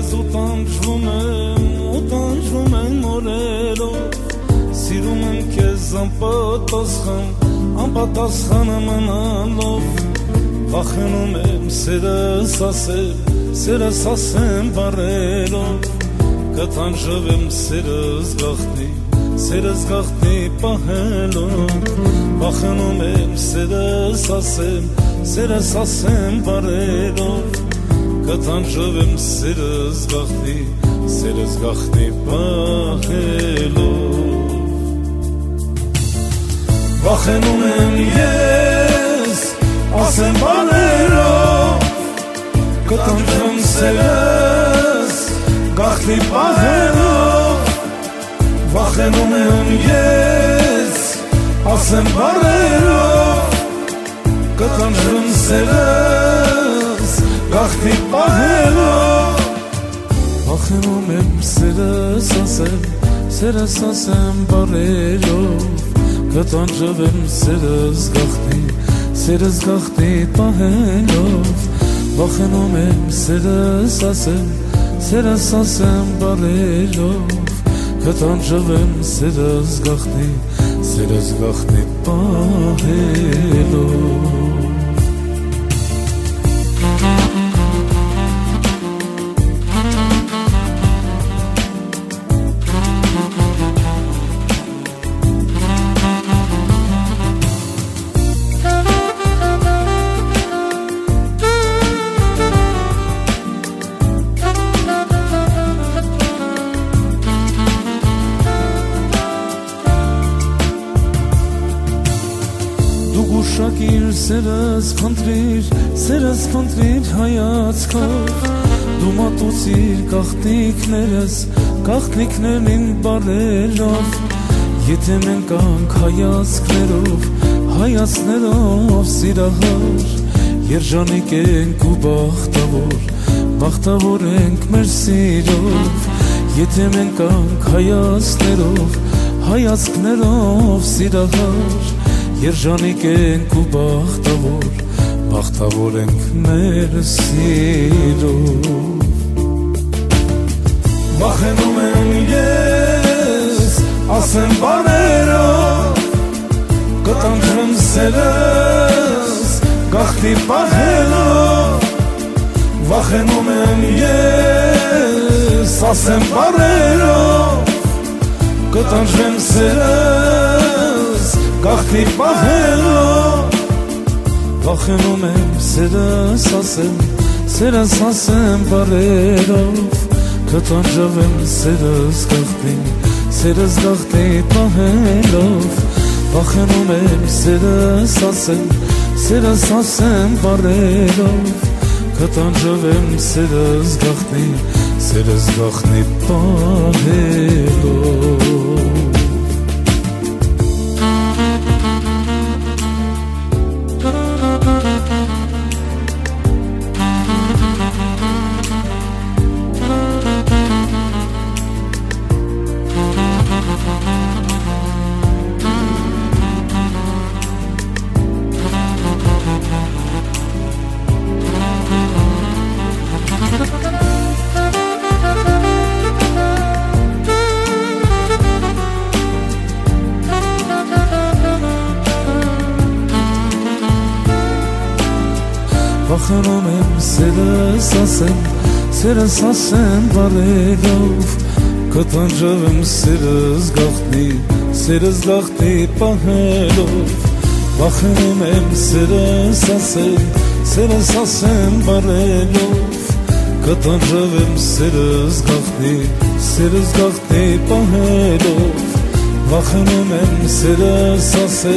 քեզ ու տանջվում եմ օրերով, սիրում եմ քեզ անպատասխան մնալով, վախենում եմ սերս ասեմ բարերով, կտանջվեմ սերս գաղտնի պահելով, վախենում եմ սերս ասեմ բարերով, կտանջվեմ սերս գաղտնի պահելով, վախենում եմ ես ասեմ բարերով, կտանջվեմ սերս գաղտնի պահելով, վախենում եմ ես ասեմ բարերով, կտանջվեմ սերս գաղտնի պահելով, վախենում եմ սերս ասեմ բարերով, կտանջվեմ սերս գաղտնի պահելով, վախենում եմ սերս ասեմ բարերով, կտանջվեմ սերս գաղտնի պահելով, Ուշակիր սերս խնդրիր հայացքով, դու մատուցիր գաղտնիքներին բարերով, եթե մենք անք հայացներով սիրահար, երջանիկ ենք ու բախտավոր ենք մեր սիրով, եթե մենք անք հայացներով սիրահար, երջանիկ ենք ու բախտավոր ենք մեր սիրով, վախենում եմ ես ասեմ բարերով, կտանջվեմ սերս գաղտնի պահելով, վախենում եմ ես ասեմ բարերով, կտանջվեմ սերս գաղտնի պահելով, վախենում եմ սերս ասեմ բարերով, կտանջվեմ սերս գաղտնի պահելով, վախենում եմ սերս ասեմ բարերով, կտանջվեմ սերս գաղտնի պահելով, վախենում եմ սերս ասեմ բարերով, կտանջվեմ սերս գաղտնի պահելով, վախենում եմ սերս ասեմ բարերով, կտանջվեմ սերս գաղտնի պահելով, վախենում եմ սերս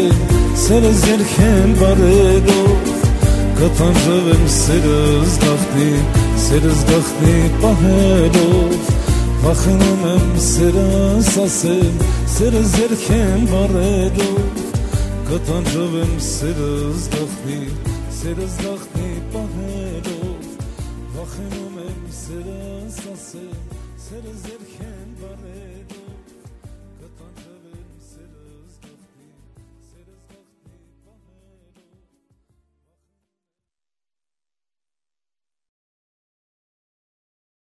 երգեմ բարերով, կտանջվեմ սերս գաղտնի պահելով, վախենում եմ սերս երգեմ բարերով, կտանջվեմ սերս գաղտնի պահելով, վախենում եմ սերս երգեմ բարերով,